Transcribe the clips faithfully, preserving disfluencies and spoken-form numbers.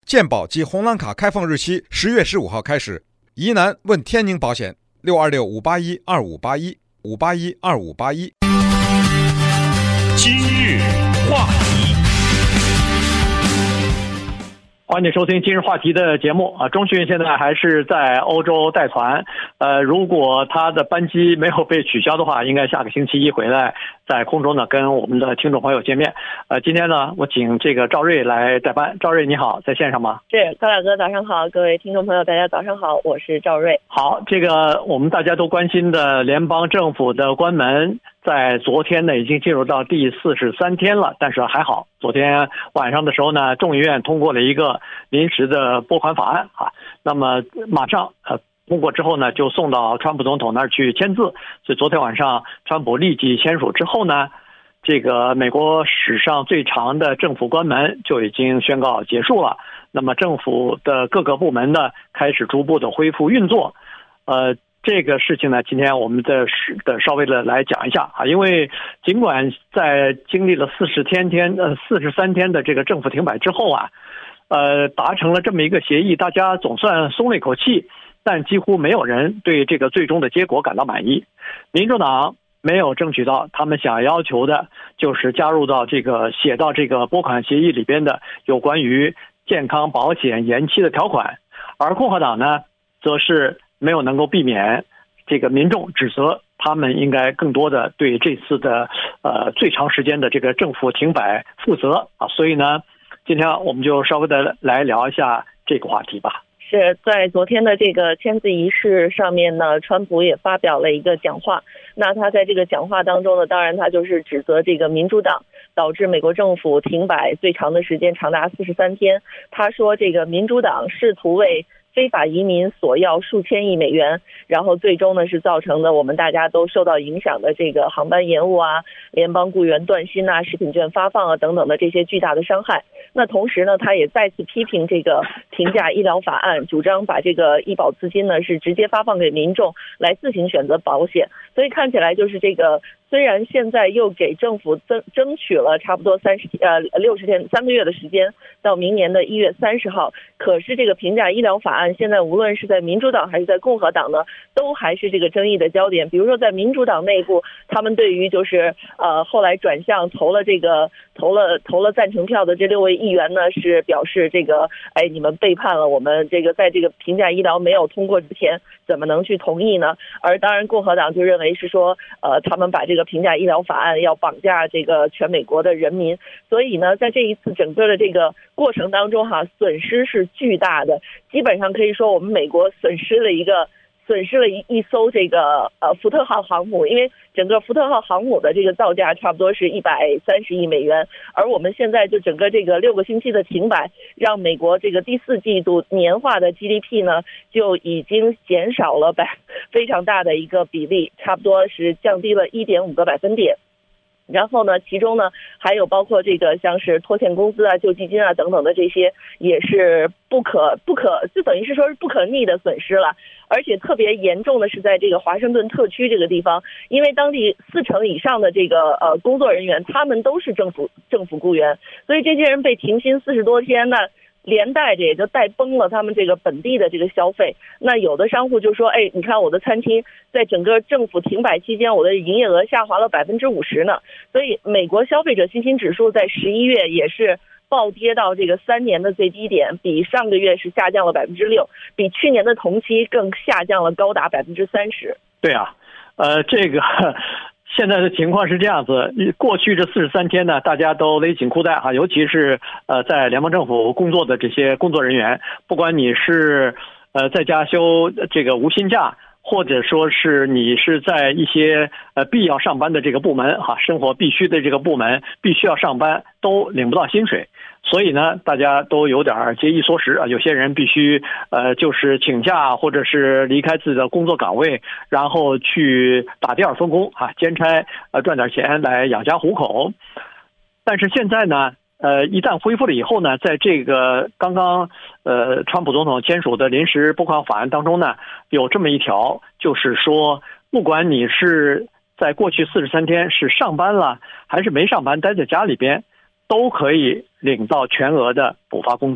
健保及红蓝卡开放日期十月十五号开始。疑难问天宁保险六二六五八一二五八一五八一二五八一。 今日话题， 欢迎收听今日话题的节目啊。中讯现在还是在欧洲带团，呃，如果他的班机没有被取消的话，应该下个星期一回来，在空中呢跟我们的听众朋友见面。呃，今天呢，我请这个赵瑞来代班。赵瑞你好，在线上吗？ 是，高大哥早上好，各位听众朋友大家早上好，我是赵瑞。 好，这个我们大家都关心的联邦政府的关门，在昨天呢已经进入到第四十三天了，但是还好，昨天晚上的时候呢，众议院通过了一个临时的拨款法案啊，那么马上呃通过之后呢，就送到川普总统那儿去签字。所以昨天晚上川普立即签署之后呢，这个美国史上最长的政府关门就已经宣告结束了。那么政府的各个部门呢，开始逐步的恢复运作。呃，这个事情呢，今天我们的的稍微的来讲一下啊，因为尽管在经历了四十天天呃四十三天的这个政府停摆之后啊，呃，达成了这么一个协议，大家总算松了一口气，但几乎没有人对这个最终的结果感到满意。民主党没有争取到他们想要求的，就是加入到这个写到这个拨款协议里边的有关于健康保险延期的条款，而共和党呢，则是没有能够避免这个民众指责他们应该更多的对这次的呃最长时间的这个政府停摆负责啊。所以呢，今天我们就稍微的来聊一下这个话题吧。 是在昨天的这个签字仪式上面呢，川普也发表了一个讲话。那他在这个讲话当中呢，当然他就是指责这个民主党导致美国政府停摆最长的时间长达四十三天。他说这个民主党试图为非法移民索要数千亿美元，然后最终呢是造成的我们大家都受到影响的这个航班延误啊、联邦雇员断薪啊、食品券发放啊等等的这些巨大的伤害。那同时呢，他也再次批评这个平价医疗法案，主张把这个医保资金呢是直接发放给民众来自行选择保险。所以看起来就是这个，虽然现在又给政府争争取了差不多三十呃六十天三个月的时间，到明年的一月三十号，可是这个平价医疗法案现在无论是在民主党还是在共和党呢，都还是这个争议的焦点。比如说在民主党内部，他们对于就是呃后来转向投了这个投了投了赞成票的这六位议员呢，是表示这个哎你们背叛了我们，这个在这个平价医疗没有通过之前怎么能去同意呢？而当然共和党就认为是说呃他们把这个平价医疗法案要绑架这个全美国的人民。所以呢，在这一次整个的这个过程当中哈，损失是巨大的，基本上可以说我们美国损失了一个损失了一一艘这个呃福特号航母，因为整个福特号航母的这个造价差不多是一百三十亿美元，而我们现在就整个这个六个星期的停摆，让美国这个第四季度年化的 G D P 呢就已经减少了百非常大的一个比例，差不多是降低了一点五个百分点。然后呢，其中呢还有包括这个像是拖欠工资啊、救济金啊等等的这些，也是不可不可就等于是说是不可逆的损失了。而且特别严重的是在这个华盛顿特区这个地方，因为当地四成以上的这个呃工作人员，他们都是政府政府雇员，所以这些人被停薪四十多天呢，连带着也就带崩了他们这个本地的这个消费。那有的商户就说，哎，你看我的餐厅在整个政府停摆期间，我的营业额下滑了百分之五十呢。所以美国消费者信心指数在十一月也是暴跌到这个三年的最低点，比上个月是下降了百分之六，比去年的同期更下降了高达百分之三十。 对啊，呃，这个现在的情况是这样子，过去这四十三天呢，大家都勒紧裤带哈，尤其是呃在联邦政府工作的这些工作人员，不管你是呃在家休这个无薪假，或者说是你是在一些呃必要上班的这个部门哈，生活必须的这个部门必须要上班，都领不到薪水。所以呢，大家都有点节衣缩食啊。有些人必须呃，就是请假，或者是离开自己的工作岗位，然后去打第二份工啊，兼差呃赚点钱来养家糊口。但是现在呢，呃，一旦恢复了以后呢，在这个刚刚呃川普总统签署的临时拨款法案当中呢，有这么一条，就是说，不管你是在过去四十三天是上班了，还是没上班待在家里边，都可以领到全额的补发工资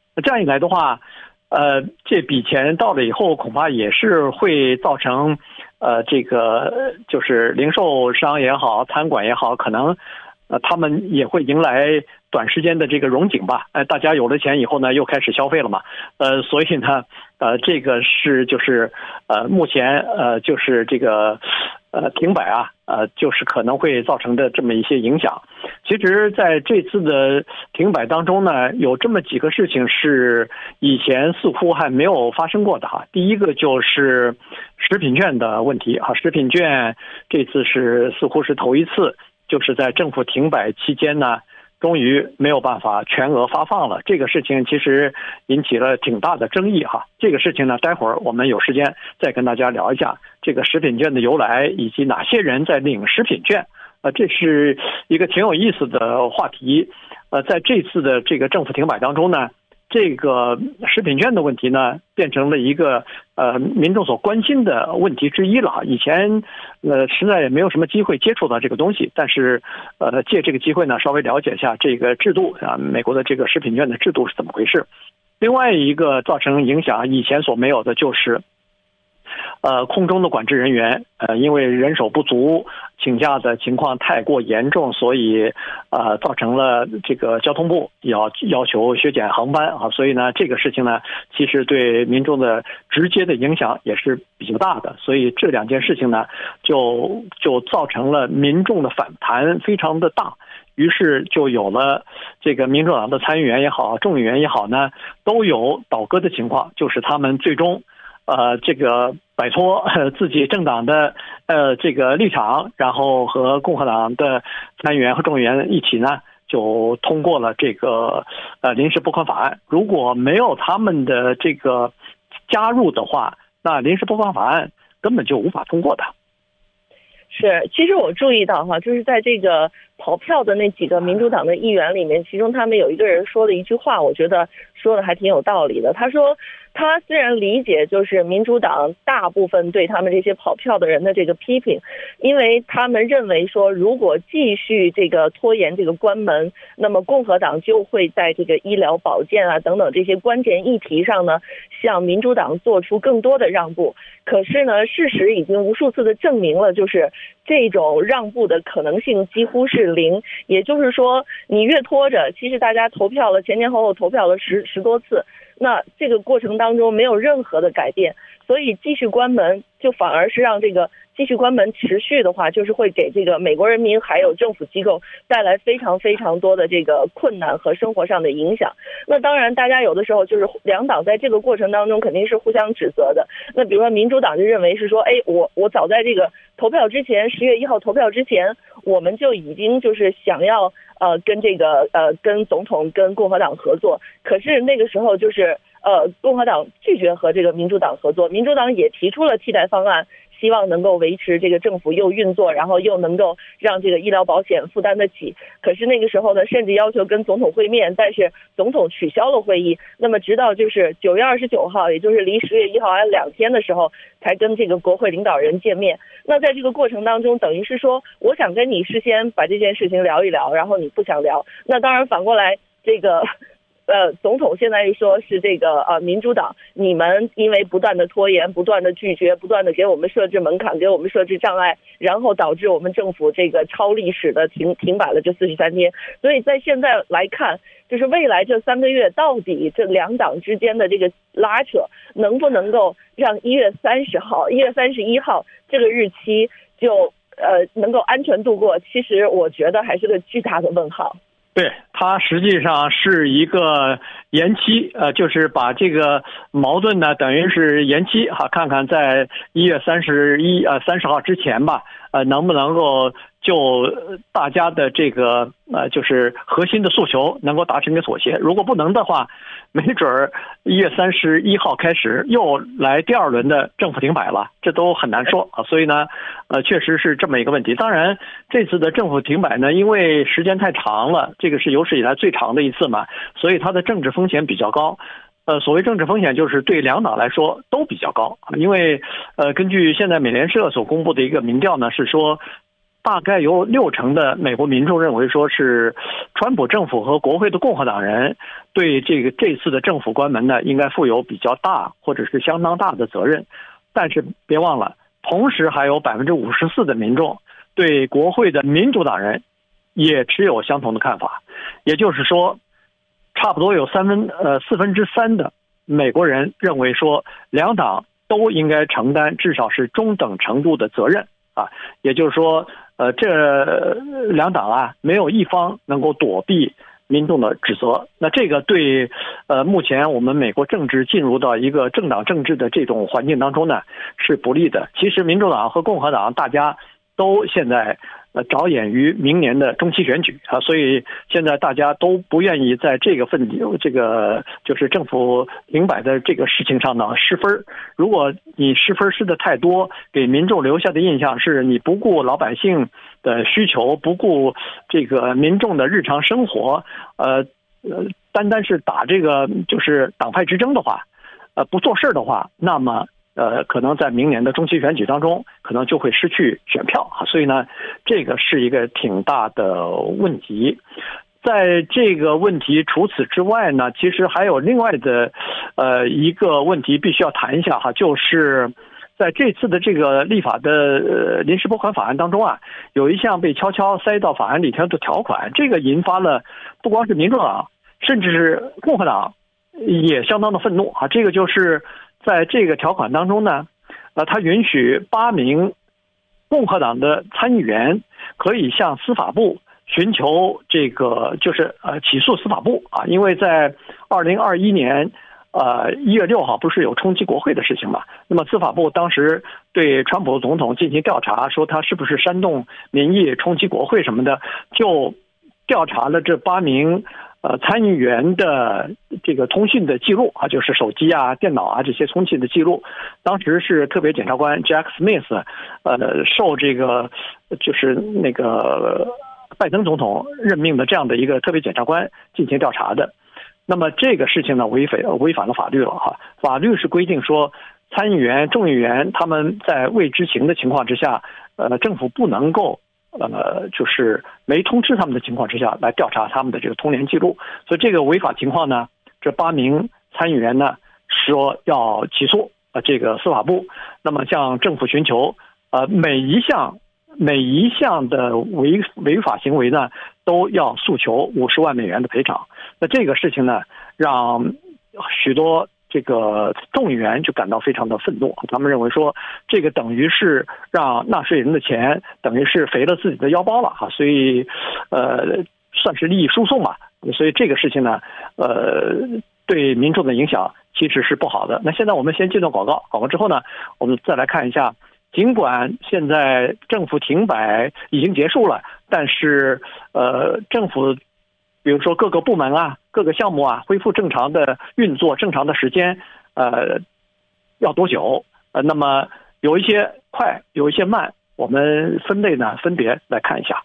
这样一来的话，呃，这笔钱到了以后，恐怕也是会造成，呃，这个就是零售商也好，餐馆也好，可能，呃，他们也会迎来短时间的这个荣景吧。呃，大家有了钱以后呢，又开始消费了嘛。呃，所以呢，呃，这个是就是呃，目前呃，就是这个呃停摆啊，呃，就是可能会造成的这么一些影响。其实在这次的停摆当中呢，有这么几个事情是以前似乎还没有发生过的哈。第一个就是食品券的问题哈，食品券这次是似乎是头一次，就是在政府停摆期间呢，终于没有办法全额发放了。这个事情其实引起了挺大的争议哈。这个事情呢，待会儿我们有时间再跟大家聊一下这个食品券的由来，以及哪些人在领食品券。呃，这是一个挺有意思的话题。呃，在这次的这个政府停摆当中呢，这个食品券的问题呢，变成了一个呃民众所关心的问题之一了。以前呃实在也没有什么机会接触到这个东西，但是呃借这个机会呢，稍微了解一下这个制度啊，美国的这个食品券的制度是怎么回事。另外一个造成影响以前所没有的就是。呃，空中的管制人员，呃，因为人手不足，请假的情况太过严重，所以，呃，造成了这个交通部要要求削减航班啊，所以呢，这个事情呢，其实对民众的直接的影响也是比较大的，所以这两件事情呢，就就造成了民众的反弹非常的大。于是就有了这个民主党的参议员也好，众议员也好呢，都有倒戈的情况，就是他们最终。呃，这个摆脱呃自己政党的呃这个立场，然后和共和党的参议员和众议员一起呢，就通过了这个呃临时拨款法案。如果没有他们的这个加入的话，那临时拨款法案根本就无法通过的。 是，其实我注意到哈，就是在这个跑票的那几个民主党的议员里面，其中他们有一个人说了一句话，我觉得说的还挺有道理的。他说，他虽然理解就是民主党大部分对他们这些跑票的人的这个批评，因为他们认为说，如果继续这个拖延这个关门，那么共和党就会在这个医疗保健啊等等这些关键议题上呢，向民主党做出更多的让步。可是呢，事实已经无数次的证明了，就是这种让步的可能性几乎是零。也就是说，你越拖着，其实大家投票了，前前后后投票了十十多次，那这个过程当中没有任何的改变，所以继续关门就反而是让这个继续关门持续的话，就是会给这个美国人民还有政府机构带来非常非常多的这个困难和生活上的影响。那当然大家有的时候就是两党在这个过程当中肯定是互相指责的。那比如说民主党就认为是说，哎，我我早在这个投票之前，十月一号投票之前，我们就已经就是想要呃跟这个呃跟总统跟共和党合作，可是那个时候就是呃共和党拒绝和这个民主党合作，民主党也提出了替代方案，希望能够维持这个政府又运作，然后又能够让这个医疗保险负担得起。可是那个时候呢，甚至要求跟总统会面，但是总统取消了会议。那么直到就是九月二十九号，也就是离十月一号还有两天的时候，才跟这个国会领导人见面。那在这个过程当中，等于是说，我想跟你事先把这件事情聊一聊，然后你不想聊。那当然反过来，这个。呃，总统现在说是这个呃民主党，你们因为不断的拖延、不断的拒绝、不断的给我们设置门槛、给我们设置障碍，然后导致我们政府这个超历史的停停摆了这四十三天。所以在现在来看，就是未来这三个月到底这两党之间的这个拉扯，能不能够让一月三十号、一月三十一号这个日期就呃能够安全度过？其实我觉得还是个巨大的问号。 对，它实际上是一个延期，呃，就是把这个矛盾呢，等于是延期哈，看看在一月三十一呃三十号之前吧，呃，能不能够就大家的这个呃就是核心的诉求能够达成一个妥协。如果不能的话，没准儿一月三十一号开始又来第二轮的政府停摆了，这都很难说啊。所以呢，呃，确实是这么一个问题。当然，这次的政府停摆呢，因为时间太长了，这个是有史以来最长的一次嘛，所以它的政治风险比较高。呃，所谓政治风险，就是对两党来说都比较高，因为呃，根据现在美联社所公布的一个民调呢，是说大概有六成的美国民众认为说是川普政府和国会的共和党人对这个这次的政府关门呢，应该负有比较大或者是相当大的责任。但是别忘了，同时还有百分之五十四的民众对国会的民主党人也持有相同的看法，也就是说，差不多有三分呃四分之三的美国人认为说，两党都应该承担至少是中等程度的责任啊，也就是说，呃，这两党啊，没有一方能够躲避民众的指责。那这个对呃目前我们美国政治进入到一个政党政治的这种环境当中呢，是不利的。其实民主党和共和党大家都现在呃着眼于明年的中期选举啊，所以现在大家都不愿意在这个份这个就是政府停摆的这个事情上呢失分。如果你失分失的太多，给民众留下的印象是你不顾老百姓的需求，不顾这个民众的日常生活，呃呃，单单是打这个就是党派之争的话，呃，不做事的话，那么呃，可能在明年的中期选举当中，可能就会失去选票啊。所以呢，这个是一个挺大的问题。在这个问题除此之外呢，其实还有另外的呃一个问题必须要谈一下哈，就是在这次的这个立法的呃临时拨款法案当中啊，有一项被悄悄塞到法案里头的条款，这个引发了不光是民主党，甚至是共和党也相当的愤怒啊。这个就是在这个条款当中呢，呃，它允许八名共和党的参议员可以向司法部寻求这个就是呃起诉司法部啊，因为在二零二一年呃一月六号不是有冲击国会的事情嘛？那么司法部当时对川普总统进行调查，说他是不是煽动民意、冲击国会什么的，就调查了这八名呃参议员的这个通讯的记录啊，就是手机啊、电脑啊这些通讯的记录。当时是特别检察官 Jack Smith 呃受这个就是那个拜登总统任命的这样的一个特别检察官进行调查的。那么这个事情呢，违反违反了法律了哈。法律是规定说，参议员、众议员他们在未知情的情况之下，呃，政府不能够呃，就是没通知他们的情况之下来调查他们的这个通联记录。所以这个违法情况呢，这八名参议员呢说要起诉呃这个司法部，那么向政府寻求呃每一项每一项的违违法行为呢，都要诉求五十万美元的赔偿。那这个事情呢，让许多这个众议员就感到非常的愤怒，他们认为说，这个等于是让纳税人的钱等于是肥了自己的腰包了哈，所以呃算是利益输送嘛。所以这个事情呢，呃对民众的影响其实是不好的。那现在我们先进段广告，广告之后呢，我们再来看一下。尽管现在政府停摆已经结束了，但是呃，政府比如说各个部门啊、各个项目啊恢复正常的运作、正常的时间，呃，要多久？呃，那么有一些快，有一些慢，我们分类呢分别来看一下。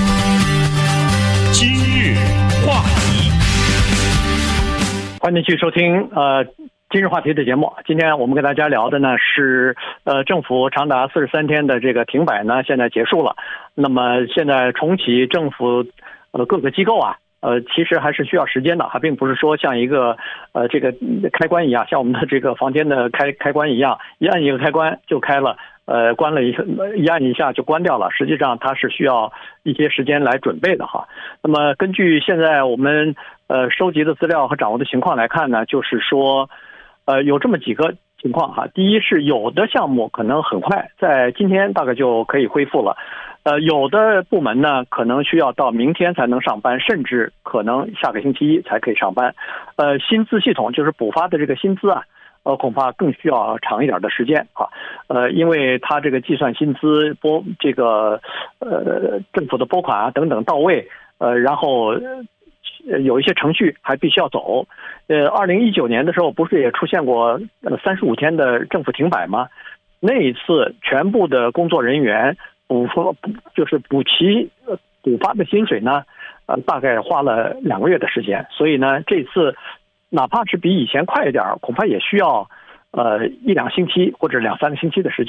今日话题， 欢迎继续收听呃。今日话题的节目，今天我们跟大家聊的呢是，呃，政府长达四十三天的这个停摆呢，现在结束了。那么现在重启政府，呃，各个机构啊，呃，其实还是需要时间的，还并不是说像一个，呃，这个开关一样，像我们的这个房间的开开关一样，一按一个开关就开了，呃，关了一一按一下就关掉了。实际上它是需要一些时间来准备的哈。那么根据现在我们呃收集的资料和掌握的情况来看呢，就是说。呃，有这么几个情况哈。第一是有的项目可能很快，在今天大概就可以恢复了。呃，有的部门呢，可能需要到明天才能上班，甚至可能下个星期一才可以上班。呃，薪资系统就是补发的这个薪资啊，呃，恐怕更需要长一点的时间啊。呃，因为它这个计算薪资拨这个呃政府的拨款啊等等到位，呃，然后。有一些程序还必须要走，呃，二零一九年的时候不是也出现过呃三十五天的政府停摆吗？那一次全部的工作人员补发就是补齐补发的薪水呢，呃，大概花了两个月的时间，所以呢，这次哪怕是比以前快一点，恐怕也需要呃一两星期或者两三个星期的时间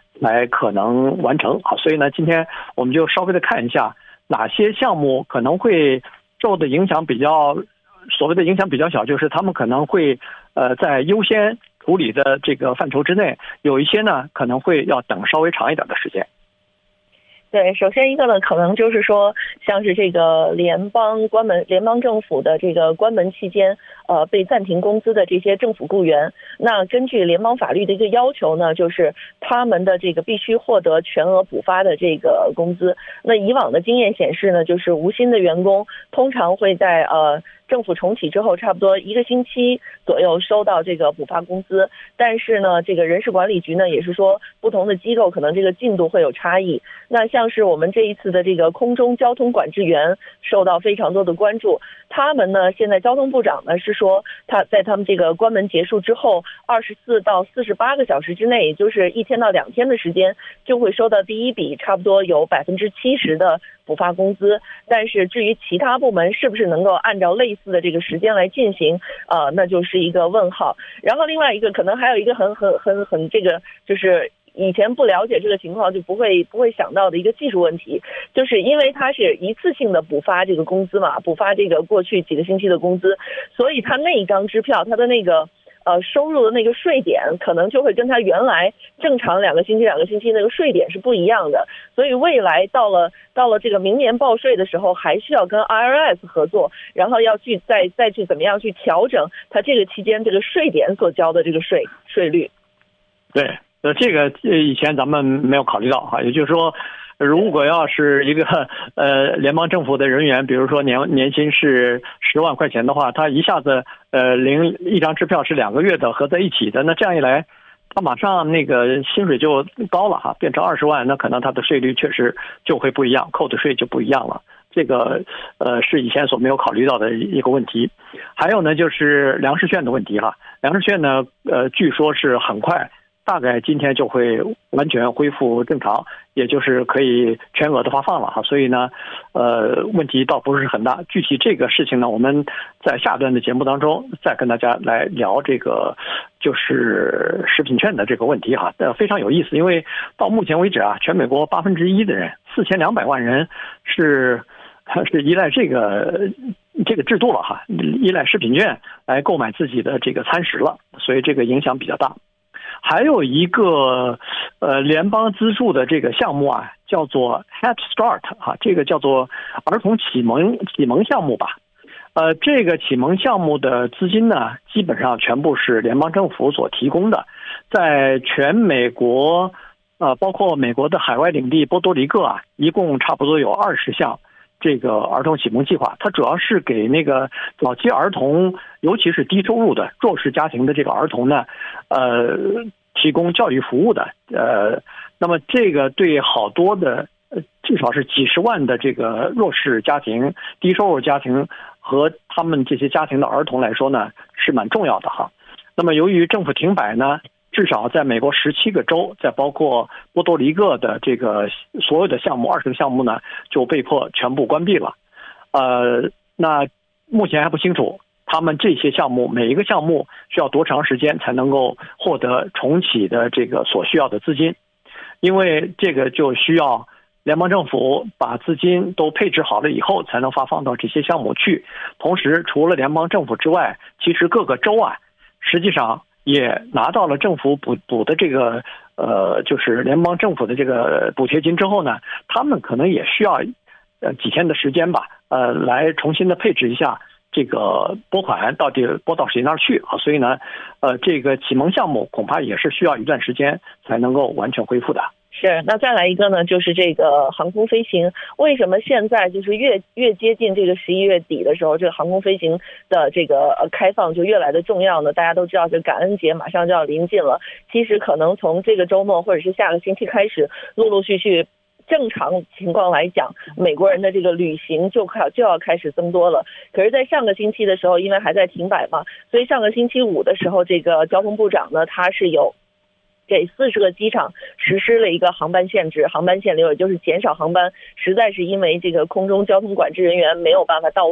才可能完成啊。所以呢，今天我们就稍微的看一下哪些项目可能会受的影响比较，所谓的影响比较小，就是他们可能会呃在优先处理的这个范畴之内，有一些呢可能会要等稍微长一点的时间。 对，首先一个呢，可能就是说，像是这个联邦关门、联邦政府的这个关门期间，呃，被暂停工资的这些政府雇员，那根据联邦法律的一个要求呢，就是他们的这个必须获得全额补发的这个工资。那以往的经验显示呢，就是无薪的员工通常会在呃。政府重启之后，差不多一个星期左右收到这个补发工资，但是呢，这个人事管理局呢也是说，不同的机构可能这个进度会有差异。那像是我们这一次的这个空中交通管制员受到非常多的关注，他们呢现在交通部长呢是说，他在他们这个关门结束之后，二十四到四十八个小时之内，也就是一天到两天的时间，就会收到第一笔差不多有百分之七十的补发工资。但是至于其他部门是不是能够按照类似的这个时间来进行，呃，那就是一个问号。然后另外一个可能还有一个很很很很这个就是以前不了解这个情况就不会不会想到的一个技术问题，就是因为它是一次性的补发这个工资嘛，补发这个过去几个星期的工资，所以它那一张支票它的那个呃，收入的那个税点可能就会跟他原来正常两个星期两个星期那个税点是不一样的，所以未来到了到了这个明年报税的时候，还需要跟 I R S 合作，然后要去再再去怎么样去调整他这个期间这个税点所交的这个税税率。 对，呃，这个以前咱们没有考虑到哈，也就是说，如果要是一个呃联邦政府的人员，比如说年年薪是十万块钱的话，他一下子呃领一张支票是两个月的合在一起的，那这样一来，他马上那个薪水就高了哈，变成二十万，那可能他的税率确实就会不一样，扣的税就不一样了。这个呃是以前所没有考虑到的一个问题。还有呢，就是粮食券的问题哈，粮食券呢呃据说是很快。大概今天就会完全恢复正常，也就是可以全额的发放了哈，所以呢，呃，问题倒不是很大。具体这个事情呢，我们在下段的节目当中再跟大家来聊这个就是食品券的这个问题哈，呃，非常有意思，因为到目前为止啊，全美国八分之一的人，四千两百万人是是依赖这个这个制度了哈，依赖食品券来购买自己的这个餐食了，所以这个影响比较大。还有一个呃联邦资助的这个项目啊，叫做 Head Start 啊，这个叫做儿童启蒙启蒙项目吧。呃，这个启蒙项目的资金呢，基本上全部是联邦政府所提供的，在全美国呃，包括美国的海外领地波多黎各啊，一共差不多有二十项这个儿童启蒙计划，它主要是给那个早期儿童，尤其是低收入的弱势家庭的这个儿童呢，呃，提供教育服务的。呃，那么这个对好多的，至少是几十万的这个弱势家庭、低收入家庭和他们这些家庭的儿童来说呢，是蛮重要的哈。那么由于政府停摆呢，至少在美国十七个州，再包括波多黎各的这个所有的项目，二十个项目呢，就被迫全部关闭了。呃，那目前还不清楚，他们这些项目每一个项目需要多长时间才能够获得重启的这个所需要的资金，因为这个就需要联邦政府把资金都配置好了以后，才能发放到这些项目去。同时，除了联邦政府之外，其实各个州啊，实际上也拿到了政府补补的这个呃，就是联邦政府的这个补贴金之后呢，他们可能也需要呃几天的时间吧，呃，来重新的配置一下这个拨款到底拨到谁那儿去啊？所以呢，呃，这个启蒙项目恐怕也是需要一段时间才能够完全恢复的。 是，那再来一个呢，就是这个航空飞行。为什么现在就是越越接近这个十一月底的时候，这个航空飞行的这个呃开放就越来的重要呢？大家都知道，这感恩节马上就要临近了。其实可能从这个周末或者是下个星期开始，陆陆续续。正常情况来讲，美国人的这个旅行就开就要开始增多了。可是，在上个星期的时候，因为还在停摆嘛，所以上个星期五的时候，这个交通部长呢，他是有给四十个机场实施了一个航班限制、航班限流，也就是减少航班，实在是因为这个空中交通管制人员没有办法到位，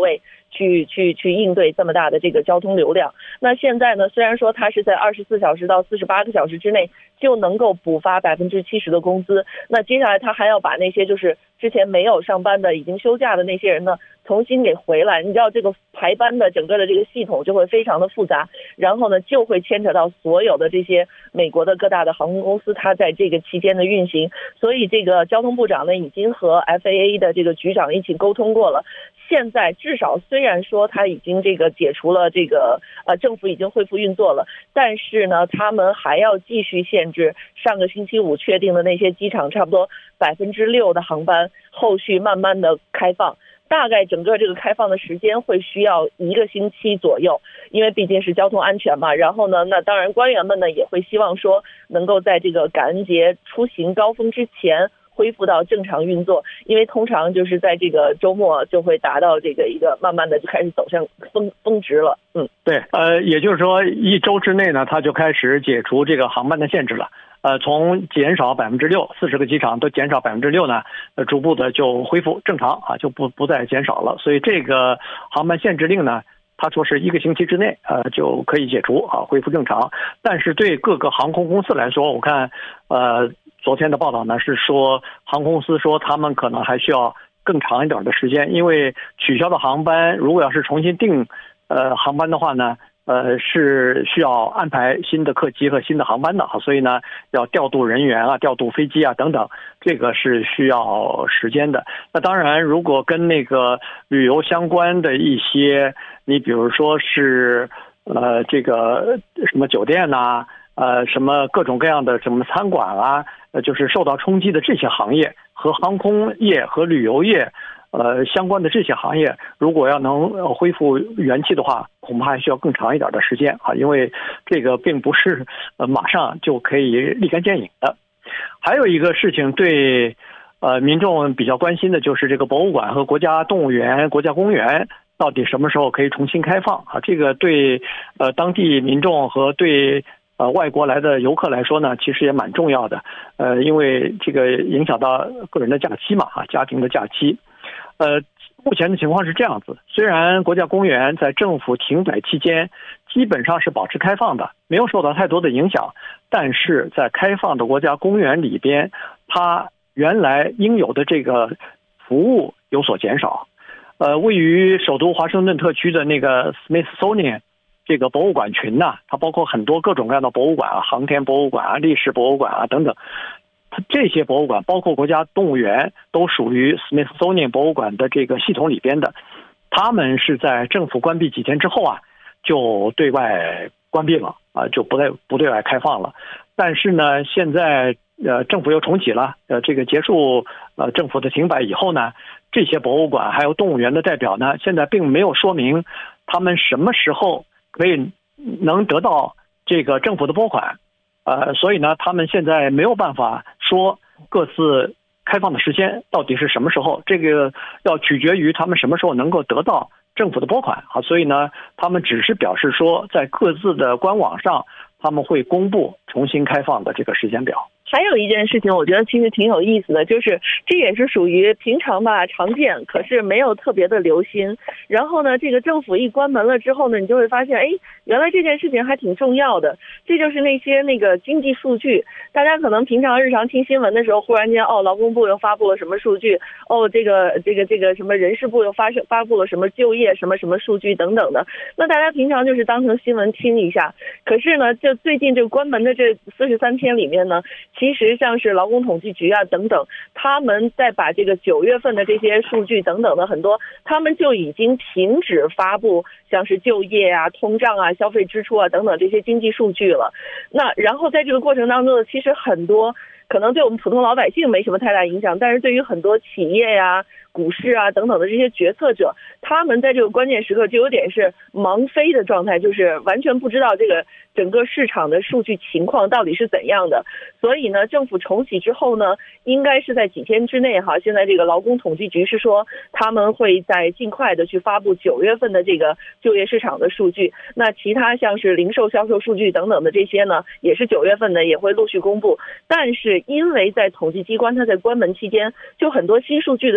去去去应对这么大的这个交通流量。那现在呢，虽然说它是在二十四小时到四十八个小时之内就能够补发百分之七十的工资，那接下来他还要把那些就是之前没有上班的、已经休假的那些人呢，重新给回来。你知道这个排班的整个的这个系统就会非常的复杂，然后呢就会牵扯到所有的这些美国的各大的航空公司，它在这个期间的运行。所以这个交通部长呢已经和 F A A 的这个局长一起沟通过了。现在至少虽然说他已经这个解除了这个呃政府已经恢复运作了，但是呢他们还要继续限制上个星期五确定的那些机场差不多百分之六的航班后续慢慢的开放。大概整个这个开放的时间会需要一个星期左右，因为毕竟是交通安全嘛。然后呢，那当然官员们呢也会希望说能够在这个感恩节出行高峰之前恢复到正常运作，因为通常就是在这个周末就会达到这个一个慢慢的就开始走向峰峰值了。嗯， 对，呃，也就是说一周之内呢，它就开始解除这个航班的限制了。呃，从减少百分之六，四十个机场都减少百分之六呢，呃，逐步的就恢复正常啊，就不不再减少了。所以这个航班限制令呢，他说是一个星期之内，呃，就可以解除啊，恢复正常。但是对各个航空公司来说，我看，呃，昨天的报道呢是说，航空公司说他们可能还需要更长一点的时间，因为取消的航班如果要是重新订，呃，航班的话呢。呃，是需要安排新的客机和新的航班的哈，所以呢，要调度人员啊、调度飞机啊等等，这个是需要时间的。那当然，如果跟那个旅游相关的一些，你比如说是呃这个什么酒店呐、呃什么各种各样的什么餐馆啊，呃就是受到冲击的这些行业和航空业和旅游业。呃，相关的这些行业，如果要能恢复元气的话，恐怕还需要更长一点的时间啊，因为这个并不是呃马上就可以立竿见影的。还有一个事情对呃民众比较关心的就是这个博物馆和国家动物园、国家公园到底什么时候可以重新开放啊？这个对呃当地民众和对呃外国来的游客来说呢，其实也蛮重要的。呃，因为这个影响到个人的假期嘛，啊，家庭的假期。呃，目前的情况是这样子，虽然国家公园在政府停摆期间基本上是保持开放的，没有受到太多的影响，但是在开放的国家公园里边，它原来应有的这个服务有所减少。呃，位于首都华盛顿特区的那个 Smithsonian 这个博物馆群呢，它包括很多各种各样的博物馆啊，航天博物馆啊、历史博物馆啊等等。这些博物馆包括国家动物园都属于 Smithsonian 博物馆的这个系统里边的，他们是在政府关闭几天之后啊，就对外关闭了啊，就不再不对外开放了。但是呢，现在呃政府又重启了，呃这个结束呃政府的停摆以后呢，这些博物馆还有动物园的代表呢，现在并没有说明他们什么时候可以能得到这个政府的拨款。呃，所以呢，他们现在没有办法说各自开放的时间到底是什么时候，这个要取决于他们什么时候能够得到政府的拨款啊。所以呢，他们只是表示说，在各自的官网上，他们会公布重新开放的这个时间表。 还有一件事情，我觉得其实挺有意思的，就是这也是属于平常吧，常见，可是没有特别的留心。然后呢，这个政府一关门了之后呢，你就会发现，哎，原来这件事情还挺重要的。这就是那些那个经济数据，大家可能平常日常听新闻的时候，忽然间哦，劳工部又发布了什么数据，哦，这个这个这个什么人事部又发发布了什么就业什么什么数据等等的。那大家平常就是当成新闻听一下。可是呢，就最近这个关门的这四十三天里面呢。其实像是劳工统计局啊等等，他们在把这个九月份的这些数据等等的很多，他们就已经停止发布像是就业啊、通胀啊、消费支出啊等等这些经济数据了。那然后在这个过程当中呢，其实很多可能对我们普通老百姓没什么太大影响，但是对于很多企业呀、股市啊等等的这些决策者，他们在这个关键时刻就有点是盲飞的状态，就是完全不知道这个整个市场的数据情况到底是怎样的。所以呢，政府重启之后呢，应该是在几天之内哈，现在这个劳工统计局是说他们会在尽快的去发布九月份的这个就业市场的数据。那其他像是零售销售数据等等的这些呢，也是九月份的也会陆续公布。但是因为在统计机关它在关门期间，就很多新数据的收集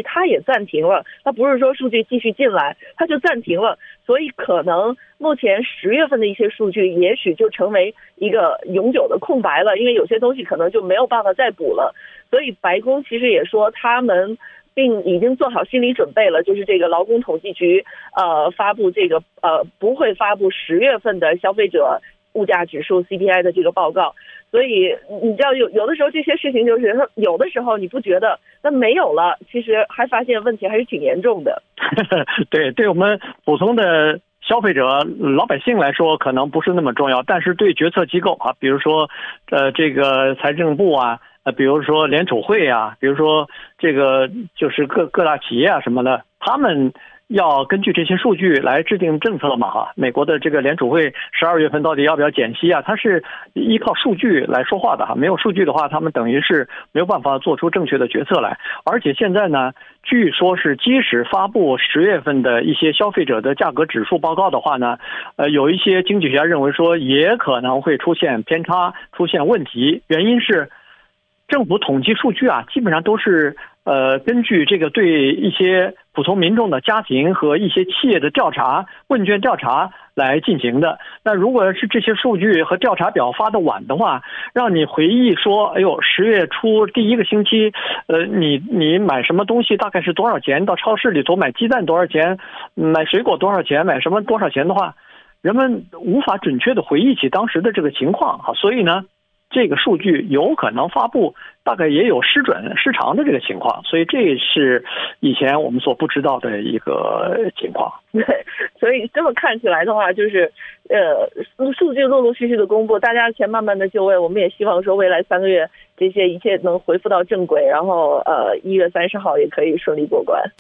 它也暂停了，它不是说数据继续进来，它就暂停了。所以可能目前十月份的一些数据，也许就成为一个永久的空白了，因为有些东西可能就没有办法再补了。所以白宫其实也说，他们并已经做好心理准备了，就是这个劳工统计局呃发布这个呃不会发布十月份的消费者物价指数 C P I 的这个报告。所以你知道有有的时候这些事情就是有的时候你不觉得，那没有了，其实还发现问题还是挺严重的。 对，对我们普通的消费者老百姓来说可能不是那么重要，但是对决策机构啊，比如说呃这个财政部啊，呃比如说联储会啊，比如说这个就是各各大企业啊什么的，他们要根据这些数据来制定政策嘛哈。美国的这个联储会十二月份到底要不要减息啊？它是依靠数据来说话的哈。没有数据的话，他们等于是没有办法做出正确的决策来。而且现在呢，据说是即使发布十月份的一些消费者的价格指数报告的话呢，呃，有一些经济学家认为说也可能会出现偏差、出现问题。原因是政府统计数据啊，基本上都是呃根据这个对一些普通民众的家庭和一些企业的调查、问卷调查来进行的。那如果是这些数据和调查表发的晚的话，让你回忆说，哎呦，十月初第一个星期，呃，你你买什么东西大概是多少钱？到超市里头买鸡蛋多少钱？买水果多少钱？买什么多少钱的话，人们无法准确的回忆起当时的这个情况哈。所以呢，这个数据有可能发布，大概也有失准失常的这个情况，所以这是以前我们所不知道的一个情况。 对，所以这么看起来的话，就是呃，数据陆陆续续的公布，大家先慢慢的就位。我们也希望说，未来三个月这些一切能恢复到正轨，然后呃，一月三十号也可以顺利过关。